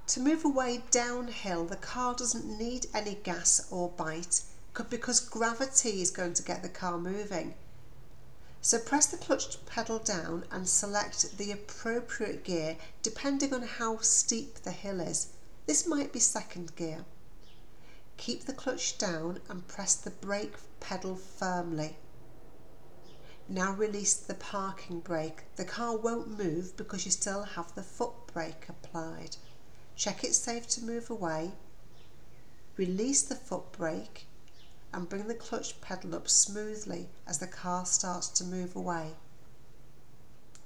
To move away downhill, the car doesn't need any gas or bite because gravity is going to get the car moving. So press the clutch pedal down and select the appropriate gear depending on how steep the hill is. This might be second gear. Keep the clutch down and press the brake pedal firmly. Now release the parking brake. The car won't move because you still have the foot brake applied. Check it's safe to move away. Release the foot brake and bring the clutch pedal up smoothly as the car starts to move away.